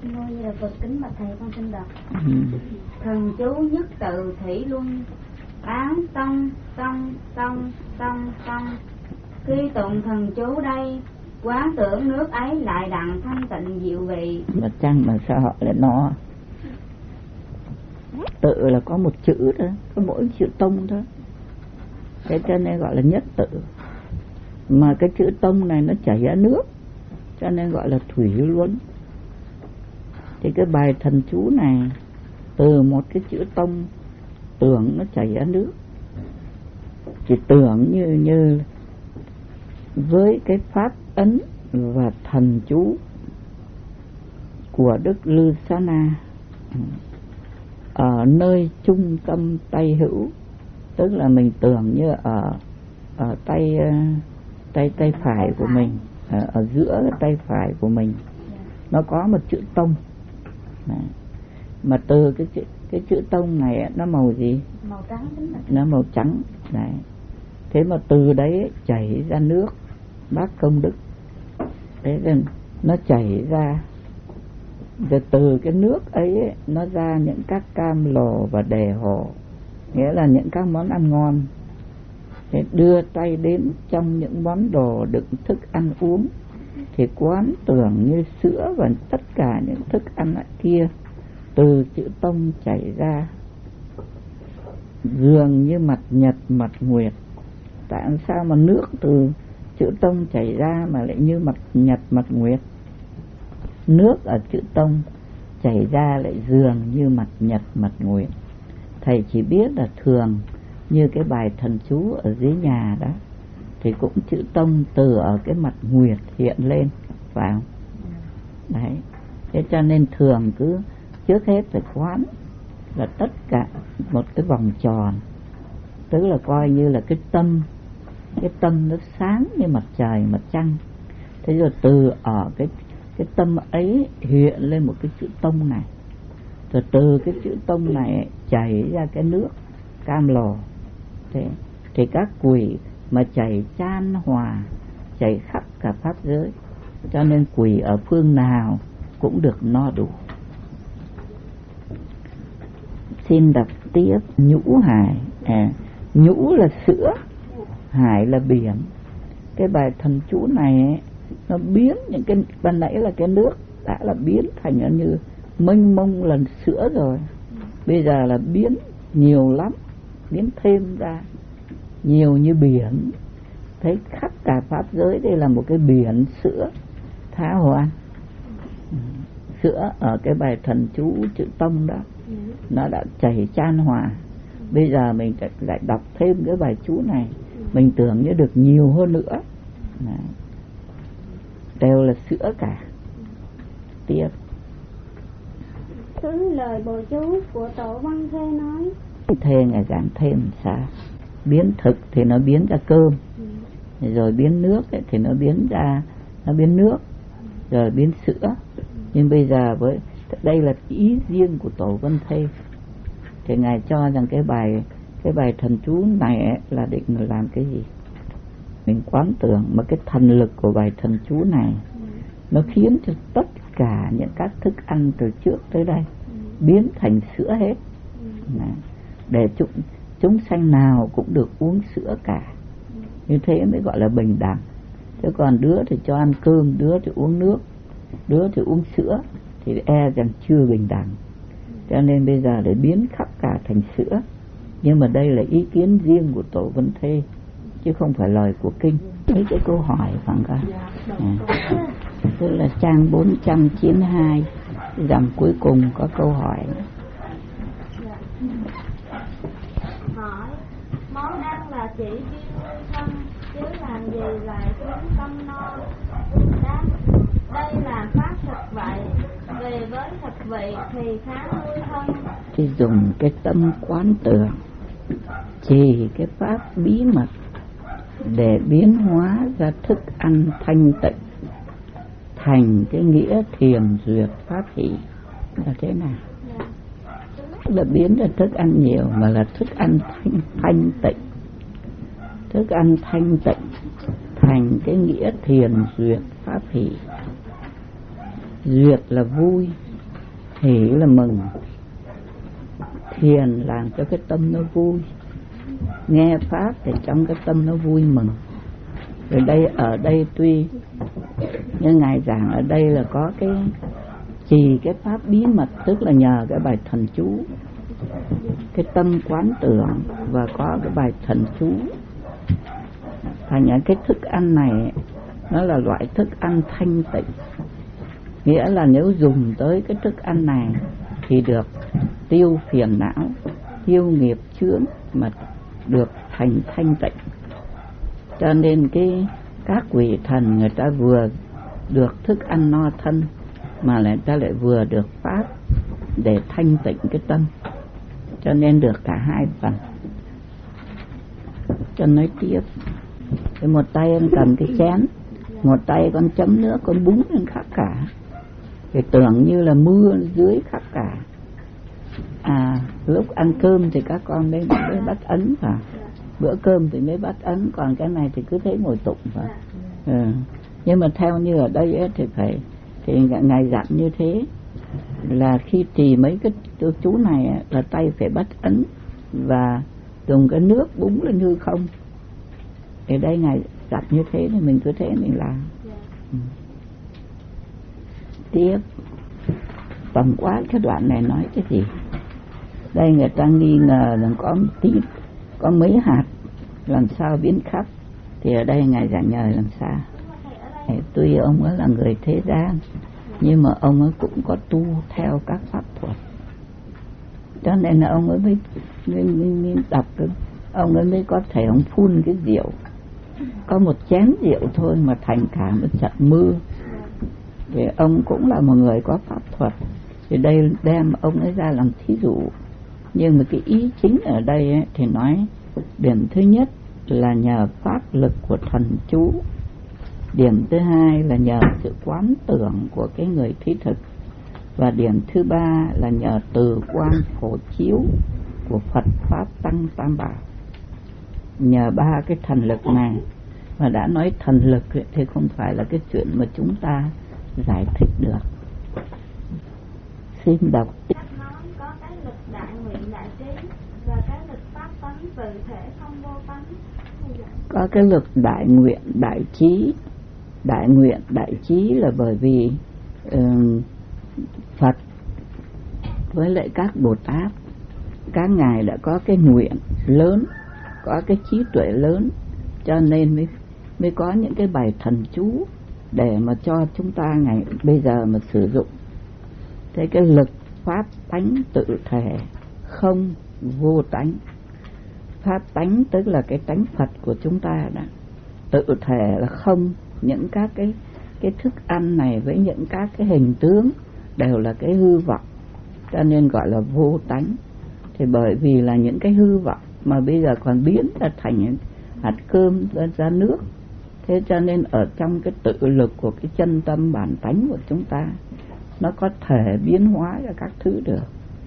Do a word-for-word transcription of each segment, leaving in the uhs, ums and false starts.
Xin lỗi như là Phật kính bạch thầy con xin đọc. Ừ. Thần chú nhất tự thủy luân, án tông tông tông tông tông. Khi tụng thần chú đây, quán tưởng nước ấy lại đặng thanh tịnh diệu vị. Mà chăng mà sao họ lại nó tự là có một chữ đó, có mỗi chữ tông thôi, thế cho nên gọi là nhất tự. Mà cái chữ tông này nó chảy ra nước, cho nên gọi là thủy luân. Thì cái bài thần chú này từ một cái chữ tông tưởng nó chảy ra nước, chỉ tưởng như như với cái pháp ấn và thần chú của Đức Lư Sa Na ở nơi trung tâm tay hữu, tức là mình tưởng như ở ở tay tay tay phải của mình, ở, ở giữa cái tay phải của mình nó có một chữ tông. Đấy. Mà từ cái chữ cái chữ tông này nó màu gì? Màu trắng. Nó màu trắng. Đấy. Thế mà từ đấy chảy ra nước bác công đức. Thế nên nó chảy ra, rồi từ cái nước ấy nó ra những các cam lồ và đề hồ, nghĩa là những các món ăn ngon. Thế đưa tay đến trong những món đồ đựng thức ăn uống, thì quán tưởng như sữa và tất cả những thức ăn kia từ chữ tông chảy ra, dường như mặt nhật mặt nguyệt. Tại sao mà nước từ chữ tông chảy ra mà lại như mặt nhật mặt nguyệt? Nước ở chữ tông chảy ra lại dường như mặt nhật mặt nguyệt. Thầy chỉ biết là thường như cái bài thần chú ở dưới nhà đó, thì cũng chữ tông từ ở cái mặt nguyệt hiện lên, phải không? Đấy. Thế cho nên thường cứ trước hết phải quán là tất cả một cái vòng tròn, tức là coi như là cái tâm, cái tâm nó sáng như mặt trời mặt trăng. Thế rồi từ ở cái cái tâm ấy hiện lên một cái chữ tông này, rồi từ cái chữ tông này chảy ra cái nước cam lồ. Thế thì các quỷ mà chảy chan hòa, chảy khắp cả pháp giới, cho nên quỷ ở phương nào cũng được no đủ. Xin đọc tiếp nhũ hải. À, nhũ là sữa, hải là biển. Cái bài thần chú này ấy, nó biến những cái ban nãy là cái nước đã là biến thành như mênh mông lần sữa rồi, bây giờ là biến nhiều lắm, biến thêm ra nhiều như biển. Thấy khắp cả pháp giới đây là một cái biển sữa tha hoan. Sữa ở cái bài thần chú chữ tông đó nó đã chảy chan hòa. Bây giờ mình lại đọc thêm cái bài chú này, mình tưởng như được nhiều hơn nữa. Đấy. Đều là sữa cả. Tiếp. Thứ lời bồ chú của Tổ Văn Thê nói. Thê ngày giảng thêm sao? Biến thực thì nó biến ra cơm, ừ. Rồi biến nước ấy, thì nó biến ra nó biến nước, rồi biến sữa. Ừ. Nhưng bây giờ với đây là ý riêng của Tổ Văn Thê, thì ngài cho rằng cái bài cái bài thần chú này ấy, là định làm cái gì? Mình quán tưởng mà cái thần lực của bài thần chú này, ừ. Nó khiến cho tất cả những các thức ăn từ trước tới đây, ừ. Biến thành sữa hết, ừ. Để chúng chúng sanh nào cũng được uống sữa cả, ừ. Như thế mới gọi là bình đẳng. Chứ còn đứa thì cho ăn cơm, đứa thì uống nước, đứa thì uống sữa, thì e rằng chưa bình đẳng. Cho nên bây giờ để biến khắp cả thành sữa. Nhưng mà đây là ý kiến riêng của Tổ Vân Thê, chứ không phải lời của kinh. Mấy cái câu hỏi khoảng cả à. Tức là trang bốn trăm chín mươi hai, dòng cuối cùng có câu hỏi. Hỏi, món ăn là chỉ riêng nuôi thân, chứ làm gì lại khiến tâm no? Đáp, đây là pháp thực vậy, về với thực vị thì khá nuôi thân. Thì dùng cái tâm quán tưởng, chỉ cái pháp bí mật để biến hóa ra thức ăn thanh tịnh thành cái nghĩa thiền duyệt pháp hỷ là thế nào? Là biến ra thức ăn nhiều mà là thức ăn thanh, thanh tịnh, thức ăn thanh tịnh thành cái nghĩa thiền duyệt pháp hỷ. Duyệt là vui, hỷ là mừng, thiền làm cho cái tâm nó vui, nghe pháp để trong cái tâm nó vui mừng. Rồi đây ở đây tuy như ngài giảng ở đây là có cái trì cái pháp bí mật, tức là nhờ cái bài thần chú, cái tâm quán tưởng và có cái bài thần chú. Thành những cái thức ăn này nó là loại thức ăn thanh tịnh, nghĩa là nếu dùng tới cái thức ăn này thì được tiêu phiền não, tiêu nghiệp chướng, mà được thành thanh tịnh. Cho nên cái các vị thần người ta vừa được thức ăn no thân mà người ta lại vừa được pháp để thanh tịnh cái tâm, cho nên được cả hai phần. Cho nói tiếp, cái một tay con cầm cái chén, một tay con chấm nước, con búng lên khắp cả, thì tưởng như là mưa dưới khắp cả. À, lúc ăn cơm thì các con mới, mới bắt ấn vào, bữa cơm thì mới bắt ấn, còn cái này thì cứ thấy ngồi tụng vào. Ừ. Nhưng mà theo như ở đây ấy, thì phải thì ngài dặn như thế là khi trì mấy cái chú này ấy, là tay phải bắt ấn và dùng cái nước búng lên hư không. Thì đây ngài dặn như thế thì mình cứ thế mình làm. Ừ. Tiếp tổng quát cái đoạn này nói cái gì? Đây người ta nghi ngờ rằng có tí, có mấy hạt làm sao biến khắp, thì ở đây ngài giảng nhờ làm sao. Tuy ông ấy là người thế gian nhưng mà ông ấy cũng có tu theo các pháp thuật, cho nên là ông ấy mới, mới, mới, mới đọc cái, ông ấy mới có thể ông phun cái rượu, có một chén rượu thôi mà thành cả một trận mưa. Thì ông cũng là một người có pháp thuật, thì đây đem ông ấy ra làm thí dụ. Nhưng mà cái ý chính ở đây ấy, thì nói điểm thứ nhất là nhờ pháp lực của thần chú, điểm thứ hai là nhờ sự quán tưởng của cái người thí thực, và điểm thứ ba là nhờ từ quan phổ chiếu của Phật Pháp Tăng Tam Bảo. Nhờ ba cái thần lực này, mà đã nói thần lực thì không phải là cái chuyện mà chúng ta giải thích được. Xin đọc. Có cái lực đại nguyện đại trí và cái lực pháp tánh tự thể không vô tánh. Có cái lực đại nguyện đại trí. Đại nguyện đại trí là bởi vì uh, Phật với lại các Bồ Tát, các ngài đã có cái nguyện lớn, có cái trí tuệ lớn, cho nên mới mới có những cái bài thần chú để mà cho chúng ta ngày bây giờ mà sử dụng. Thế cái lực pháp tánh tự thể không vô tánh. Pháp tánh tức là cái tánh Phật của chúng ta đó. Tự thể là không, những các cái cái thức ăn này với những các cái hình tướng đều là cái hư vọng, cho nên gọi là vô tánh. Thì bởi vì là những cái hư vọng mà bây giờ còn biến ra thành hạt cơm ra, ra nước, thế cho nên ở trong cái tự lực của cái chân tâm bản tánh của chúng ta, nó có thể biến hóa ra các thứ được.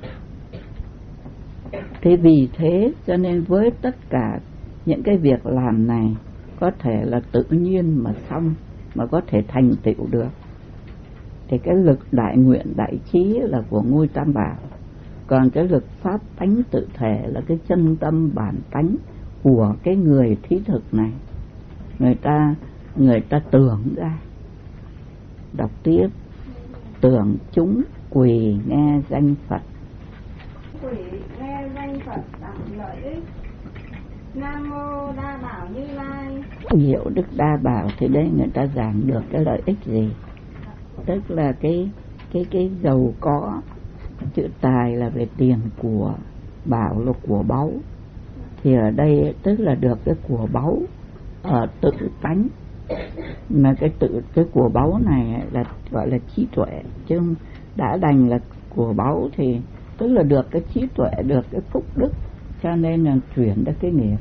Thế vì thế cho nên với tất cả những cái việc làm này có thể là tự nhiên mà xong, mà có thể thành tựu được. Thì cái lực đại nguyện đại trí là của ngôi Tam Bảo, còn cái lực pháp tánh tự thể là cái chân tâm bản tánh của cái người thí thực này. Người ta người ta tưởng ra. Đọc tiếp. Tưởng chúng quỳ nghe danh Phật. Quỳ nghe danh Phật tặng lợi ích. Nam mô Đa Bảo Như Lai. Diệu Đức Đa Bảo thì đây người ta giảng được cái lợi ích gì? Tức là cái cái cái giàu có. Chữ tài là về tiền của, bảo là của báu. Thì ở đây tức là được cái của báu ở tự tánh. Mà cái tự cái của báu này là gọi là trí tuệ, chứ đã đành là của báu thì tức là được cái trí tuệ, được cái phúc đức, cho nên là chuyển ra cái nghiệp.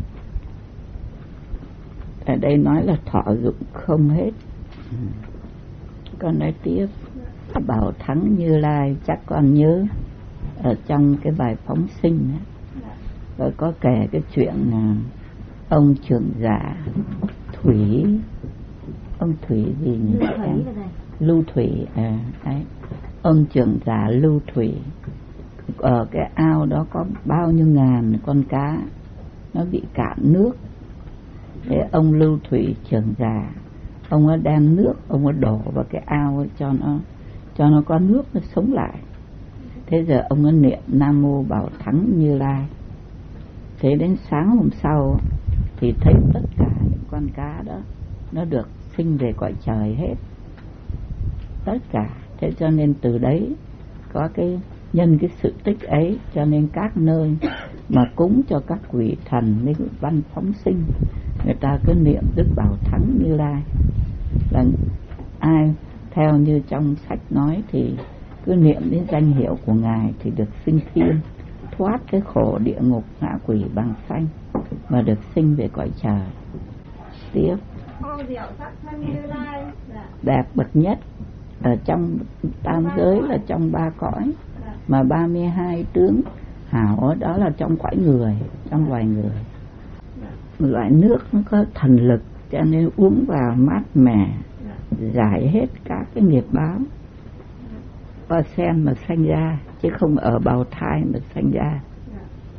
Ở đây nói là thọ dụng không hết. Con nói tiếp. Bảo Thắng Như Lai chắc con nhớ ở trong cái bài phóng sinh ấy, rồi có kể cái chuyện là ông trưởng giả Thủy, ông Thủy gì nhỉ? Lưu Thủy, Lưu Thủy à, đấy. ông trưởng giả Lưu Thủy, ở cái ao đó có bao nhiêu ngàn con cá nó bị cạn nước. Thế ông Lưu Thủy trưởng giả, ông ấy đem nước, ông ấy đổ vào cái ao ấy, cho nó cho nó có nước nó sống lại. Thế giờ ông ấy niệm Nam Mô Bảo Thắng Như Lai. Thế đến sáng hôm sau thì thấy tất cả những con cá đó nó được sinh về cõi trời hết, tất cả. Thế cho nên từ đấy có cái nhân cái sự tích ấy, cho nên các nơi mà cúng cho các quỷ thần với văn phóng sinh, người ta cứ niệm Đức Bảo Thắng Như Lai. Là ai theo như trong sách nói thì cứ niệm đến danh hiệu của Ngài thì được sinh thiên, thoát cái khổ địa ngục ngạ quỷ bằng sanh mà được sinh về cõi trời. Tiếp, đẹp bậc nhất ở trong tam giới là trong ba cõi, mà ba mươi hai tướng hảo đó là trong cõi người, trong loài người. Loại nước nó có thần lực cho nên uống vào mát mẻ, giải hết các cái nghiệp báo. Hoa sen mà sanh ra chứ không ở bào thai mà sanh ra.